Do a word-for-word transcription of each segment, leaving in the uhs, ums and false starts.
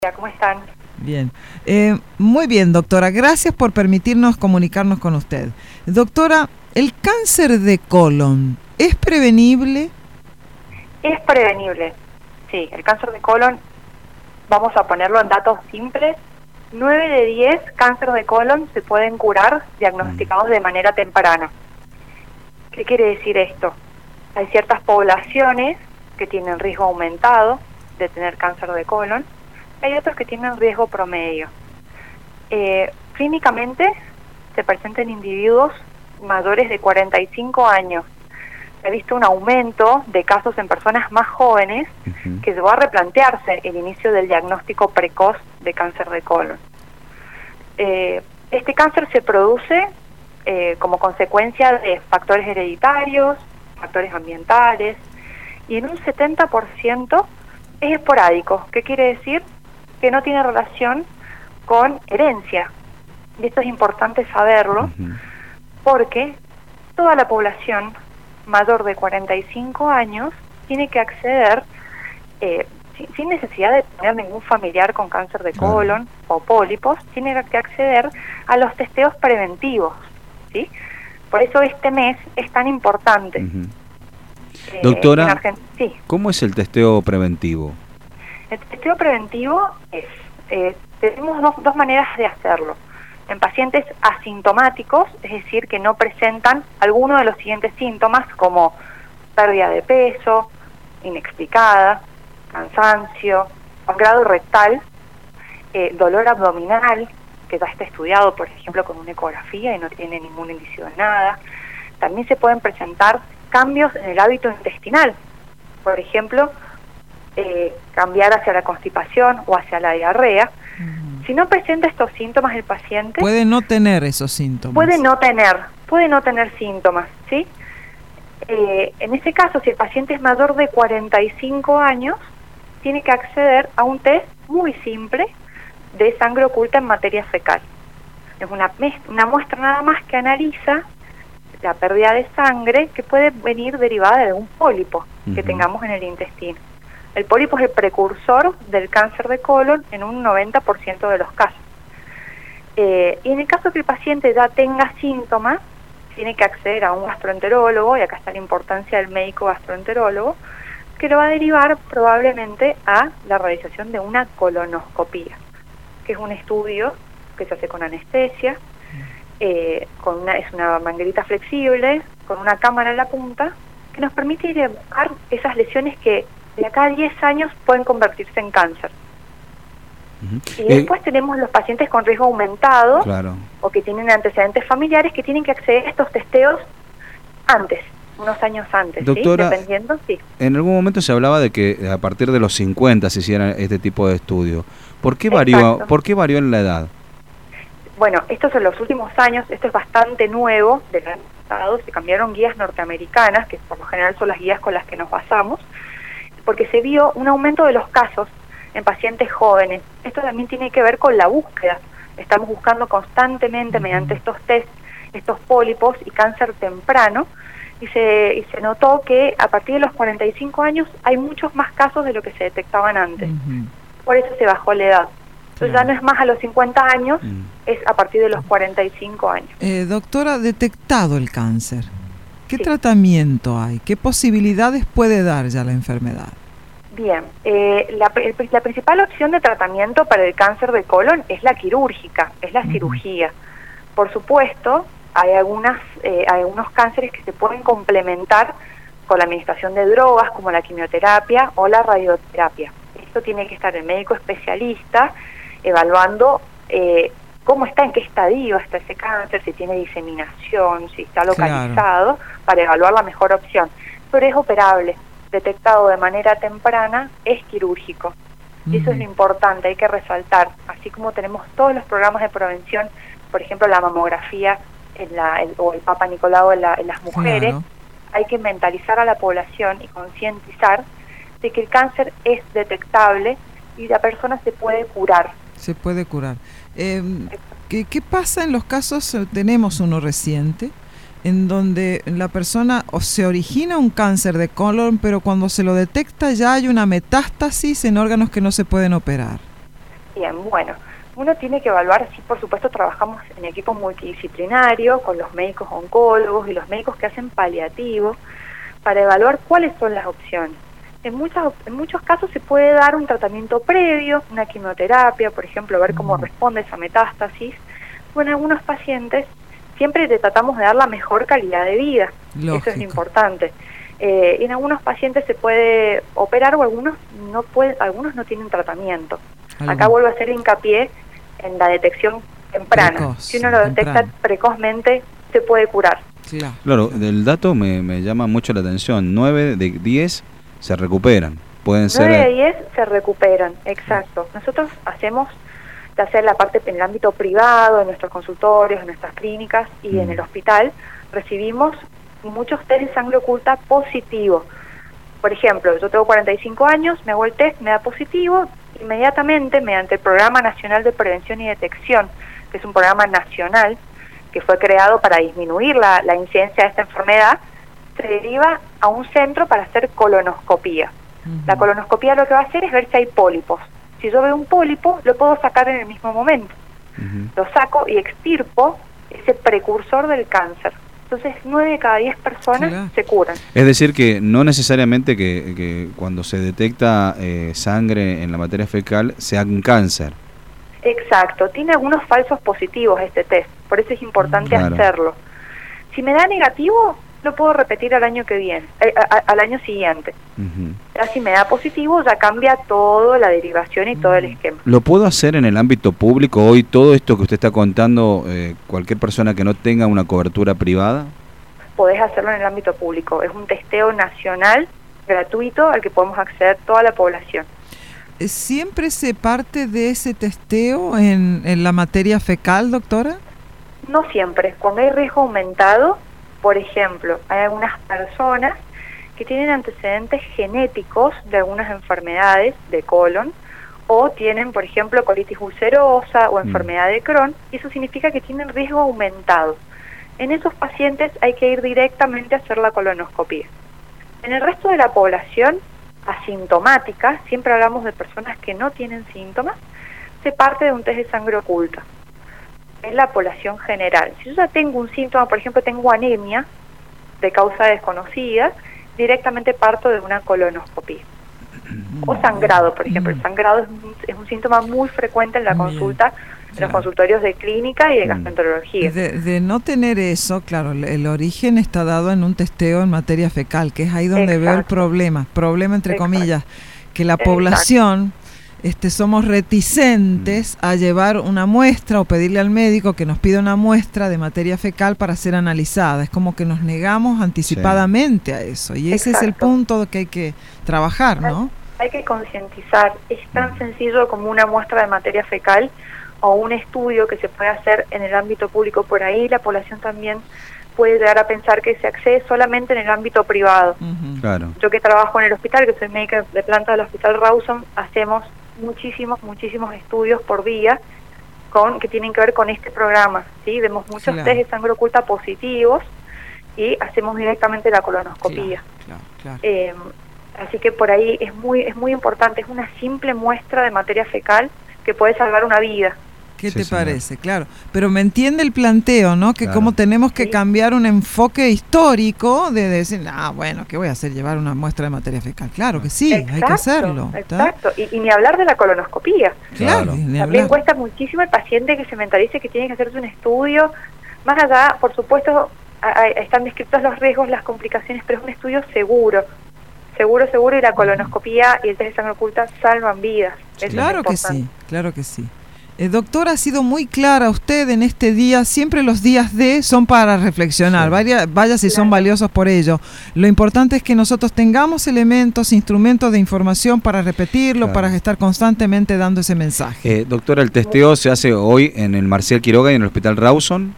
¿Cómo están? Bien, eh, muy bien, doctora. Gracias por permitirnos comunicarnos con usted. Doctora, ¿el cáncer de colon es prevenible? Es prevenible, sí. El cáncer de colon, vamos a ponerlo en datos simples, nueve de diez cáncer de colon se pueden curar diagnosticados de manera temprana. ¿Qué quiere decir esto? Hay ciertas poblaciones que tienen riesgo aumentado de tener cáncer de colon. Hay otros que tienen riesgo promedio. Eh, clínicamente se presentan individuos mayores de cuarenta y cinco años. Se ha visto un aumento de casos en personas más jóvenes uh-huh. que llevó a replantearse el inicio del diagnóstico precoz de cáncer de colon. Eh, este cáncer se produce eh, como consecuencia de factores hereditarios, factores ambientales, y en un setenta por ciento es esporádico. ¿Qué quiere decir? Que no tiene relación con herencia. Y esto es importante saberlo, uh-huh. porque toda la población mayor de cuarenta y cinco años tiene que acceder, eh, sin, sin necesidad de tener ningún familiar con cáncer de claro. colon o pólipos, tiene que acceder a los testeos preventivos, ¿sí? Por eso este mes es tan importante. Uh-huh. eh, Doctora, Argent- sí. ¿cómo es el testeo preventivo? El testeo preventivo es, eh, tenemos dos, dos maneras de hacerlo. En pacientes asintomáticos, es decir, que no presentan alguno de los siguientes síntomas, como pérdida de peso, inexplicada, cansancio, sangrado rectal, eh, dolor abdominal, que ya está estudiado, por ejemplo, con una ecografía y no tiene ningún indicio de nada. También se pueden presentar cambios en el hábito intestinal, por ejemplo, Eh, cambiar hacia la constipación o hacia la diarrea. Uh-huh. Si no presenta estos síntomas el paciente... Puede no tener esos síntomas. Puede no tener, puede no tener síntomas, ¿sí? Eh, en este caso, si el paciente es mayor de cuarenta y cinco años, tiene que acceder a un test muy simple de sangre oculta en materia fecal. Es una, una muestra nada más que analiza la pérdida de sangre que puede venir derivada de algún pólipo uh-huh. que tengamos en el intestino. El pólipo es el precursor del cáncer de colon en un noventa por ciento de los casos. Eh, y en el caso que el paciente ya tenga síntomas, tiene que acceder a un gastroenterólogo, y acá está la importancia del médico gastroenterólogo, que lo va a derivar probablemente a la realización de una colonoscopía, que es un estudio que se hace con anestesia, eh, con una, es una manguerita flexible, con una cámara en la punta, que nos permite ir a buscar esas lesiones que de acá a diez años pueden convertirse en cáncer. Uh-huh. Y después eh, tenemos los pacientes con riesgo aumentado, claro. o que tienen antecedentes familiares, que tienen que acceder a estos testeos antes, unos años antes. Doctora, ¿sí? Dependiendo, sí. En algún momento se hablaba de que a partir de los cincuenta se hicieran este tipo de estudio. ¿Por qué varió, ¿por qué varió en la edad? Bueno, estos en los últimos años, esto es bastante nuevo, del año pasado, se cambiaron guías norteamericanas, que por lo general son las guías con las que nos basamos, porque se vio un aumento de los casos en pacientes jóvenes. Esto también tiene que ver con la búsqueda. Estamos buscando constantemente uh-huh. mediante estos test, estos pólipos y cáncer temprano, y se, y se notó que a partir de los cuarenta y cinco años hay muchos más casos de lo que se detectaban antes. Uh-huh. Por eso se bajó la edad. Entonces ya no es más a los cincuenta años, uh-huh. es a partir de los cuarenta y cinco años. Eh, doctora, detectado el cáncer, ¿qué sí. tratamiento hay? ¿Qué posibilidades puede dar ya la enfermedad? Bien, eh, la, la principal opción de tratamiento para el cáncer de colon es la quirúrgica, es la uh-huh. cirugía. Por supuesto, hay algunas, eh, algunos cánceres que se pueden complementar con la administración de drogas como la quimioterapia o la radioterapia. Esto tiene que estar el médico especialista evaluando eh, cómo está, en qué estadio está ese cáncer, si tiene diseminación, si está localizado, claro. para evaluar la mejor opción. Pero es operable, detectado de manera temprana, es quirúrgico. Y eso uh-huh. es lo importante, hay que resaltar. Así como tenemos todos los programas de prevención, por ejemplo la mamografía en la, el, o el Papa Nicolau en, la, en las mujeres, claro. hay que mentalizar a la población y concientizar de que el cáncer es detectable y la persona se puede curar. Se puede curar. Eh, ¿qué, ¿Qué pasa en los casos? Tenemos uno reciente, en donde la persona o se origina un cáncer de colon, pero cuando se lo detecta ya hay una metástasis en órganos que no se pueden operar. Bien, bueno, uno tiene que evaluar, sí, por supuesto trabajamos en equipo multidisciplinario con los médicos oncólogos y los médicos que hacen paliativo para evaluar cuáles son las opciones. En, muchas, en muchos casos se puede dar un tratamiento previo, una quimioterapia, por ejemplo, ver cómo responde esa metástasis. O en algunos pacientes siempre le tratamos de dar la mejor calidad de vida. Lógico. Eso es lo importante. Eh, en algunos pacientes se puede operar o algunos no pueden, algunos no tienen tratamiento. ¿Algo? Acá vuelvo a hacer hincapié en la detección temprana. Precoz, si uno lo detecta temprano. precozmente, se puede curar. Claro, claro, el dato me, me llama mucho la atención. nueve de diez se recuperan. Pueden ser nueve de diez se recuperan, exacto. Nosotros hacemos, ya sea en la parte en el ámbito privado, en nuestros consultorios, en nuestras clínicas y mm. en el hospital, recibimos muchos test de sangre oculta positivo. Por ejemplo, yo tengo cuarenta y cinco años, me hago el test, me da positivo, inmediatamente mediante el Programa Nacional de Prevención y Detección, que es un programa nacional que fue creado para disminuir la, la incidencia de esta enfermedad, se deriva a un centro para hacer colonoscopía. Uh-huh. La colonoscopía lo que va a hacer es ver si hay pólipos. Si yo veo un pólipo, lo puedo sacar en el mismo momento. Uh-huh. Lo saco y extirpo ese precursor del cáncer. Entonces, nueve de cada diez personas claro. se curan. Es decir, que no necesariamente que, que cuando se detecta eh, sangre en la materia fecal sea un cáncer. Exacto. Tiene algunos falsos positivos este test. Por eso es importante claro. hacerlo. Si me da negativo, lo puedo repetir al año que viene, eh, a, a, al año siguiente. Uh-huh. Ya si me da positivo, ya cambia todo la derivación y uh-huh. todo el esquema. ¿Lo puedo hacer en el ámbito público hoy? Todo esto que usted está contando, eh, cualquier persona que no tenga una cobertura privada. Podés hacerlo en el ámbito público. Es un testeo nacional, gratuito, al que podemos acceder toda la población. ¿Siempre se parte de ese testeo en, en la materia fecal, doctora? No siempre. Cuando hay riesgo aumentado, por ejemplo, hay algunas personas que tienen antecedentes genéticos de algunas enfermedades de colon o tienen, por ejemplo, colitis ulcerosa o enfermedad de Crohn, y eso significa que tienen riesgo aumentado. En esos pacientes hay que ir directamente a hacer la colonoscopía. En el resto de la población asintomática, siempre hablamos de personas que no tienen síntomas, se parte de un test de sangre oculta. Es la población general. Si yo ya tengo un síntoma, por ejemplo, tengo anemia de causa desconocida, directamente parto de una colonoscopía. O sangrado, por ejemplo. El sangrado es un, es un síntoma muy frecuente en la muy consulta, bien. en claro. los consultorios de clínica y de gastroenterología. De, de no tener eso, claro, el, el origen está dado en un testeo en materia fecal, que es ahí donde Exacto. veo el problema, problema entre Exacto. comillas, que la Exacto. población... Este, somos reticentes a llevar una muestra o pedirle al médico que nos pida una muestra de materia fecal para ser analizada. Es como que nos negamos anticipadamente sí. a eso. Y ese Exacto. es el punto que hay que trabajar, ¿no? Hay, hay que concientizar. Es tan sencillo como una muestra de materia fecal o un estudio que se puede hacer en el ámbito público. Por ahí la población también puede llegar a pensar que se accede solamente en el ámbito privado. Uh-huh. Claro. Yo que trabajo en el hospital, que soy médica de planta del Hospital Rawson, hacemos muchísimos, muchísimos estudios por día con que tienen que ver con este programa, ¿sí? Vemos muchos claro. test de sangre oculta positivos y hacemos directamente la colonoscopía. Claro, claro, claro. Eh, así que por ahí es muy es muy importante, es una simple muestra de materia fecal que puede salvar una vida. ¿Qué sí, te señor. parece? Claro, pero me entiende el planteo, ¿no? Que claro. como tenemos que sí. cambiar un enfoque histórico de decir, ah, bueno, ¿qué voy a hacer? Llevar una muestra de materia fecal. Claro que sí, exacto, hay que hacerlo. Exacto, y, y ni hablar de la colonoscopía. Claro. También cuesta muchísimo el paciente que se mentalice que tiene que hacerse un estudio. Más allá, por supuesto, a, a, están descritos los riesgos, las complicaciones, pero es un estudio seguro. Seguro, seguro, y la colonoscopía y el test de sangre oculta salvan vidas. Eso claro que sí, claro que sí. Eh, doctora, ha sido muy clara usted en este día. Siempre los días de son para reflexionar, sí. vaya, vaya si claro. son valiosos por ello. Lo importante es que nosotros tengamos elementos, instrumentos de información para repetirlo, claro. para estar constantemente dando ese mensaje. Eh, doctora, ¿el testeo se hace hoy en el Marcial Quiroga y en el Hospital Rawson?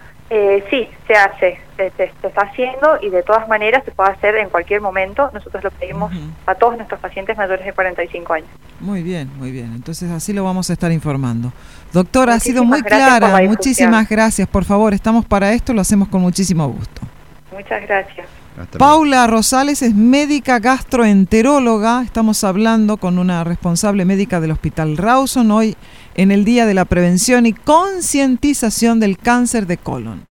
Eh, sí, se hace, se, se, se está haciendo y de todas maneras se puede hacer en cualquier momento. Nosotros lo pedimos uh-huh. a todos nuestros pacientes mayores de cuarenta y cinco años. Muy bien, muy bien. Entonces así lo vamos a estar informando. Doctora, muchísimas ha sido muy clara. Muchísimas gracias. Por favor, estamos para esto, lo hacemos con muchísimo gusto. Muchas gracias. Paula Rosales es médica gastroenteróloga. Estamos hablando con una responsable médica del Hospital Rawson hoy en el Día de la Prevención y Concientización del Cáncer de Colon.